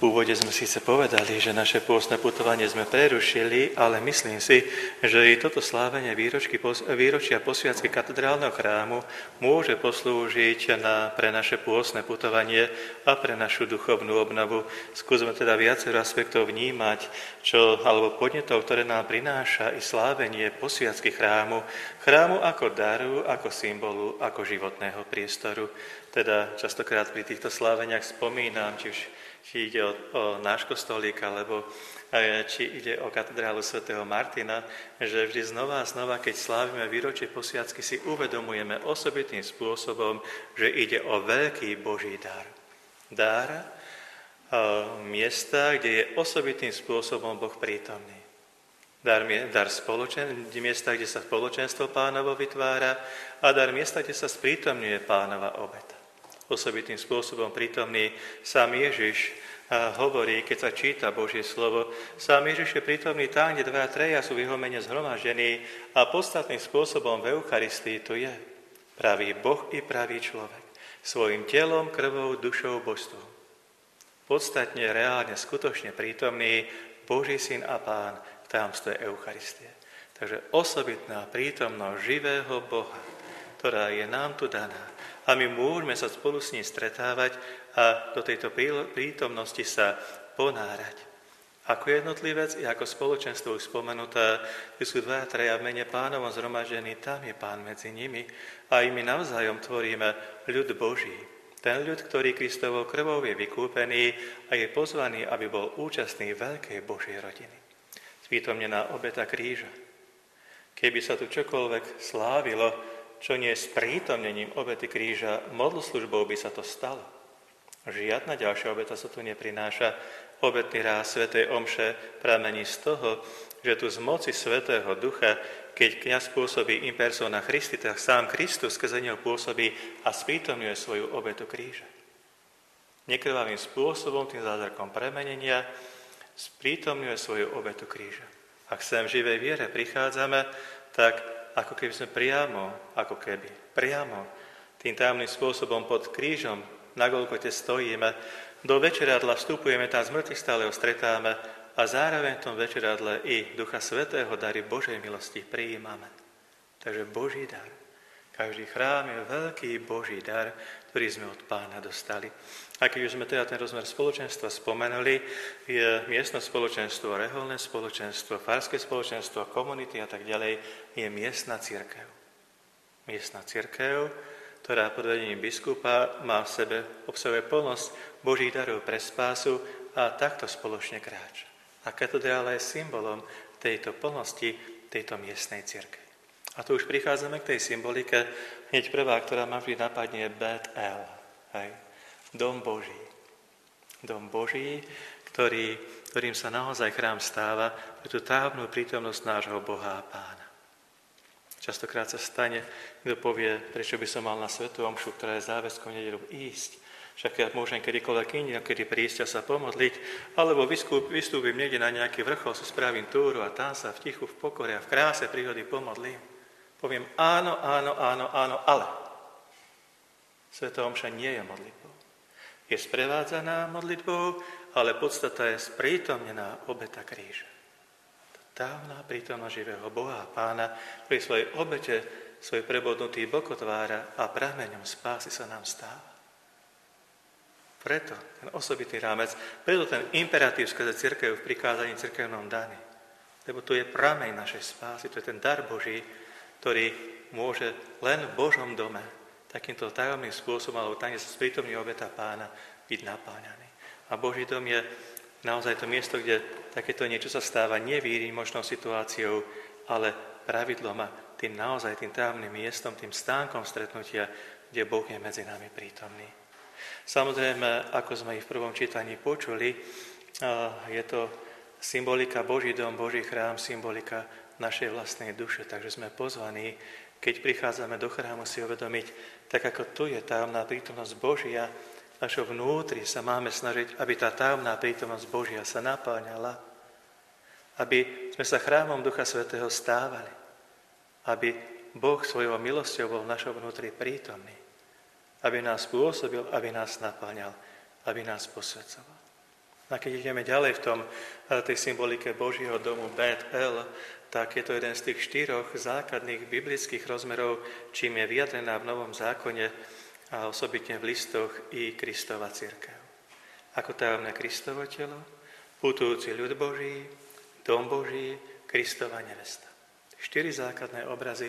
úvode sme síce povedali, že naše pôstne putovanie sme prerušili, ale myslím si, že i toto slávenie výročia posviacky katedrálneho chrámu môže poslúžiť pre naše pôstne putovanie a pre našu duchovnú obnovu. Skúsme teda viacero aspektov vnímať, alebo podnetov, ktoré nám prináša i slávenie posviacky chrámu ako daru, ako symbolu, ako životného priestoru. Teda častokrát pri týchto sláveniach spomínam, či ide o náš kostolík, alebo či ide o katedrálu svätého Martina, že vždy znova a znova, keď slávime výročie posviacky, si uvedomujeme osobitným spôsobom, že ide o veľký Boží dar. Dar miesta, kde je osobitným spôsobom Boh prítomný. Dar miesta, kde sa spoločenstvo Pánovo vytvára, a dar miesta, kde sa sprítomňuje Pánova obeta. Osobitným spôsobom prítomný sám Ježiš hovorí, keď sa číta Božie slovo. Sám Ježiš je prítomný tam, kde 2-3 sú v jeho mene zhromaždení, a podstatným spôsobom v Eucharistii tu je pravý Boh i pravý človek. Svojim telom, krvou, dušou, božstvom. Podstatne, reálne, skutočne prítomný Boží syn a Pán v tajomstve Eucharistie. Takže osobitná prítomnosť živého Boha, ktorá je nám tu daná. A my môžeme sa spolu s ním stretávať a do tejto prítomnosti sa ponárať. Ako jednotlivec i ako spoločenstvo už spomenuté, kde sú 2-3 v mene Pánovom zhromaždení, tam je Pán medzi nimi a i my navzájom tvoríme ľud Boží. Ten ľud, ktorý Kristovou krvou je vykúpený a je pozvaný, aby bol účastný veľkej Božej rodiny. Sprítomnená obeta kríža. Keby sa tu čokoľvek slávilo, čo nie je sprítomnením obety kríža, modloslužbou by sa to stalo. Žiadna ďalšia obeta sa tu neprináša. Obetný ráz svätej omše pramení z toho, že tu z moci Svätého Ducha, keď kňaz pôsobí in persona Christi, tak sám Kristus skrze neho pôsobí a sprítomňuje svoju obetu kríža. Nekrvavým spôsobom, tým zázrakom premenenia, sprítomňuje svoju obetu kríža. Ak sem v živej viere prichádzame, tak ako keby sme priamo tým tajomným spôsobom pod krížom na Golgote stojíme, do večeradla vstupujeme, tam z mŕtvych stále ho stretáme a zároveň v tom večeradle i Ducha Svätého dary Božej milosti prijímame. Takže Boží dar. Každý chrám je veľký Boží dar, ktorý sme od Pána dostali. A keď už sme teda ten rozmer spoločenstva spomenuli, je miestne spoločenstvo, reholné spoločenstvo, farské spoločenstvo, komunity a tak ďalej, je miestna cirkev. Miestna cirkev, ktorá pod vedením biskupa má v sebe, obsahuje plnosť Božích darov pre spásu a takto spoločne kráča. A katedrála je symbolom tejto plnosti, tejto miestnej cirkvi. A tu už prichádzame k tej symbolike, hneď prvá, ktorá ma vždy napadne, Bet-El, Dom Boží. Dom Boží, ktorým sa naozaj chrám stáva, pre tú tajomnú prítomnosť nášho Boha a Pána. Častokrát sa stane, kto povie, prečo by som mal na svätú omšu, ktorá je záväzkom nedeľu, ísť. Však ja môžem kedykoľvek inokedy prísť a sa pomodliť, alebo vystúpim niekde na nejaký vrchol, si spravím túru a tam sa v tichu, v pokore a v kráse prírody pomodlím. Poviem áno, ale svätá omša nie je modlitbou. Je sprevádzaná modlitbou, ale podstata je sprítomnená obeta kríža. Dávna prítomnosť živého Boha a Pána, ktorý svojej obete, svoj prebodnutý bok otvára a prameňom spásy sa nám stáva. Preto ten osobitný rámec, preto ten imperatív skrze cirkev v prikázaní cirkevnom daní. Lebo to je prameň našej spásy, to je ten dar Boží, ktorý môže len v Božom dome takýmto tajomným spôsobom, alebo tam, kde sa sprítomní obeta Pána, byť napáňaný. A Boží dom je naozaj to miesto, kde takéto niečo sa stáva nie výnimočnou situáciou, ale pravidlom a tým tajomným miestom, tým stánkom stretnutia, kde Boh je medzi nami prítomný. Samozrejme, ako sme ich v prvom čítaní počuli, je to symbolika Boží dom, Boží chrám, symbolika našej vlastnej duše. Takže sme pozvaní, keď prichádzame do chrámu, si uvedomiť, tak ako tu je tajomná prítomnosť Božia, v našom vnútri sa máme snažiť, aby tá tajomná prítomnosť Božia sa napáňala, aby sme sa chrámom Ducha Svätého stávali, aby Boh svojou milosťou bol v našom vnútri prítomný, aby nás pôsobil, aby nás napáňal, aby nás posvedcoval. A keď ideme ďalej v tej symbolike Božieho domu Bet-El, tak je to jeden z tých 4 základných biblických rozmerov, čím je vyjadrená v Novom zákone a osobitne v listoch i Kristova cirkev. Ako tajomné Kristovo telo, putujúci ľud Boží, dom Boží, Kristova nevesta. 4 základné obrazy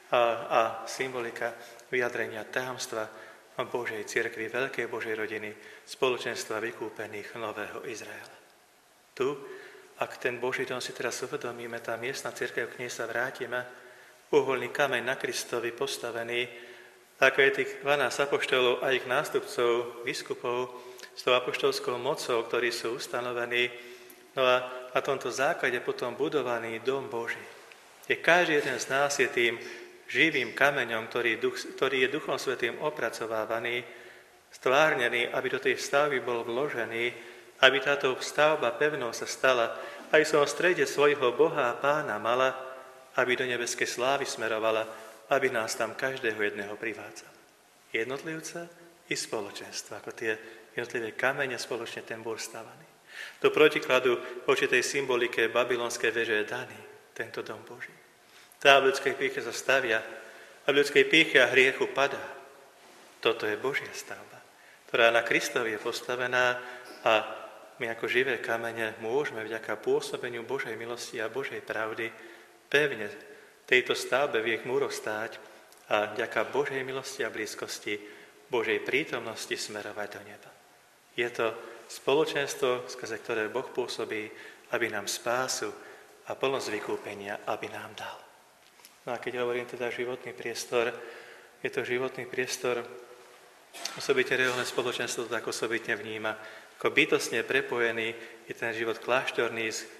a symbolika vyjadrenia tajomstva Božej cirkvi, veľkej Božej rodiny, spoločenstva vykúpených nového Izraela. Tu, ak ten Boží dom si teraz uvedomíme, tá miestna cirkev, k nej sa vrátime, uholný kameň na Kristovi postavený, ako je tých 12 apoštolov a ich nástupcov, biskupov, s tou apoštolskou mocou, ktorí sú ustanovení, no a na tomto základe potom budovaný dom Boží. Kde každý jeden z nás je tým živým kameňom, ktorý je Duchom Svätým opracovávaný, stvárnený, aby do tej stavby bol vložený, aby táto stavba pevnou sa stala, aj som v strede svojho Boha a Pána mala, aby do nebeskej slávy smerovala, aby nás tam každého jedného privádzal. Jednotlivca i spoločenstva, ako tie jednotlivé kamene spoločne ten bol stavaný. Do protikladu voči tej symbolike babylonskej veže je daný tento dom Boží. Tá v ľudskej pýche sa stavia a v ľudskej pýche a hriechu padá. Toto je Božia stavba, ktorá na Kristovi je postavená a my ako živé kamene môžeme vďaka pôsobeniu Božej milosti a Božej pravdy pevne tejto stavbe v ich múroch stáť a vďaka Božej milosti a blízkosti Božej prítomnosti smerovať do neba. Je to spoločenstvo, skrze ktoré Boh pôsobí, aby nám spásu a plnosť vykúpenia, aby nám dal. No a keď hovorím teda životný priestor, je to životný priestor, osobitne reálne spoločenstvo to tak osobitne vníma, ako bytostne prepojený je ten život kláštorný s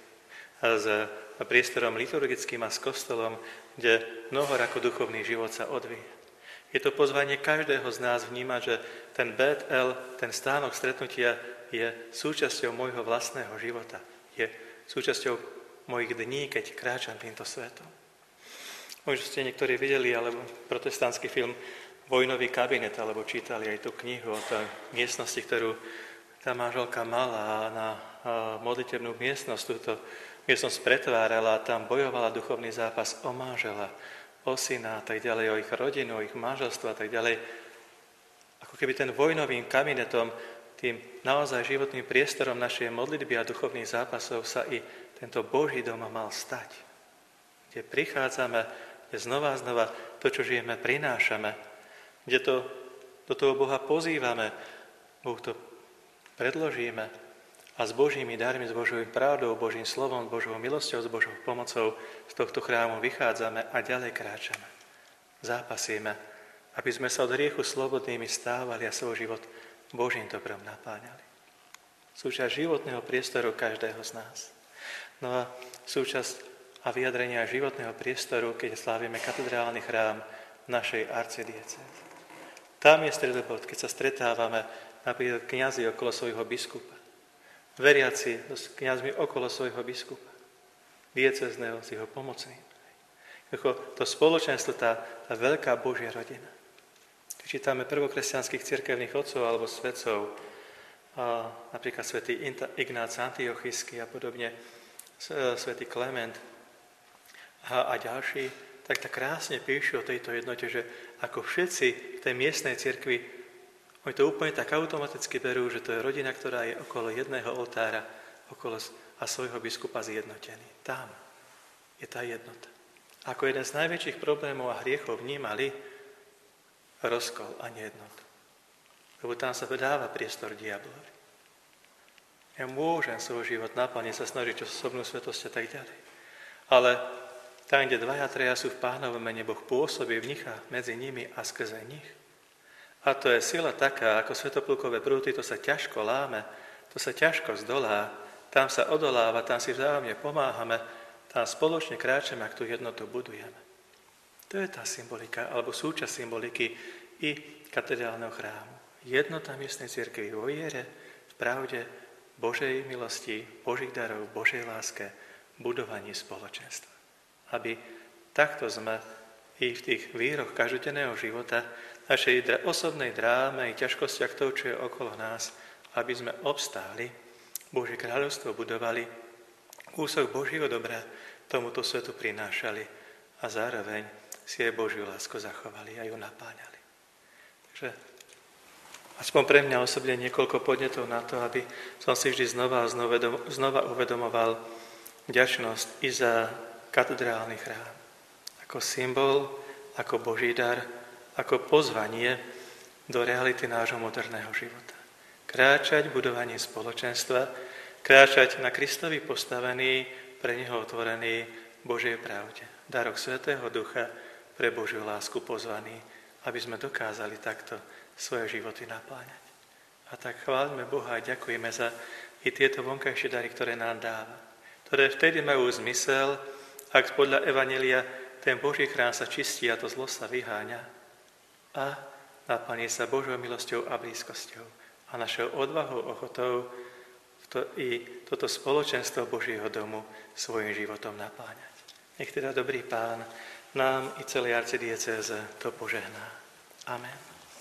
priestorom liturgickým a s kostolom, kde mnohor ako duchovný život sa odvíja. Je to pozvanie každého z nás vnímať, že ten Bet-El, ten stánok stretnutia je súčasťou môjho vlastného života. Je súčasťou mojich dní, keď kráčam týmto svetom. Možno ste niektorí videli, alebo protestantský film Vojnový kabinet, alebo čítali aj tú knihu o tej miestnosti, ktorú tá manželka mala na modlitebnú miestnosť. Túto miestnosť pretvárala a tam bojovala duchovný zápas o manžela, o syna a tak ďalej, o ich rodinu, o ich manželstvo a tak ďalej. Ako keby ten vojnovým kabinetom, tým naozaj životným priestorom našej modlitby a duchovných zápasov sa i tento Boží dom mal stať. Kde prichádzame, kde znova to, čo žijeme, prinášame, kde to do toho Boha pozývame, Bohu to predložíme a s Božími darmi, s Božou pravdou, Božím slovom, Božou milosťou, s Božou pomocou z tohto chrámu vychádzame a ďalej kráčame. Zápasíme, aby sme sa od hriechu slobodnými stávali a svoj život Božím dobrom napáňali. Súčasť životného priestoru každého z nás. No a súčasť a vyjadrenia životného priestoru, keď slávime katedrálny chrám našej arcidiecézy. Tam je stredobod, keď sa stretávame napríklad kňazi okolo svojho biskupa, veriaci s kňazmi okolo svojho biskupa, diecézneho s jeho pomocným. To spoločenstvo, tá veľká Božia rodina. Keď čítame prvokresťanských cirkevných otcov alebo svätcov, napríklad svätý Ignác Antiochísky a podobne, svätý Klement a ďalší, tak krásne píšu o tejto jednote, že ako všetci v tej miestnej cirkvi, oni to úplne tak automaticky berú, že to je rodina, ktorá je okolo jedného oltára a svojho biskupa zjednotený. Tam je tá jednota. Ako jeden z najväčších problémov a hriechov vnímali rozkol a nejednotu. Lebo tam sa dáva priestor diablovi. Ja môžem svoj život naplniť, sa snažiť o osobnú svetosť a tak ďalej. Ale tam, kde 2-3 sú v Pánovom mene, Boh pôsobí v nich a medzi nimi a skrze nich. A to je sila taká, ako svetoplukové prúty, to sa ťažko láme, to sa ťažko zdolá, tam sa odoláva, tam si vzájomne pomáhame, tam spoločne kráčame, ak tú jednotu budujeme. To je tá symbolika, alebo súčasť symboliky i katedrálneho chrámu. Jednota miestnej cirkvi vo viere, v pravde, Božej milosti, Božích darov, Božej láske, budovaní spoločenstva. Aby takto sme i v tých víroch každodenného života, našej osobnej dráme i ťažkostiach toho, čo je okolo nás, aby sme obstáli Božie kráľovstvo budovali, kúsok Božieho dobra tomuto svetu prinášali a zároveň si aj Božiu lásku zachovali a ju napáňali. Takže aspoň pre mňa osobne niekoľko podnetov na to, aby som si vždy znova uvedomoval vďačnosť i za katedrálny chrám. Ako symbol, ako Boží dar, ako pozvanie do reality nášho moderného života. Kráčať v budovaní spoločenstva, kráčať na Kristovi postavený, pre Neho otvorený Božej pravde. Darok Svätého Ducha pre Božiu lásku pozvaný, aby sme dokázali takto svoje životy napláňať. A tak chválime Boha a ďakujeme za i tieto vonkajšie dary, ktoré nám dáva. Ktoré vtedy majú zmysel, ak podľa Evanjelia ten Boží chrám sa čistí a to zlo sa vyháňa a naplní sa Božou milosťou a blízkosťou a našou odvahou, ochotou i toto spoločenstvo Božieho domu svojim životom napáňať. Nech teda dobrý Pán nám i celej arcidiecéze to požehná. Amen.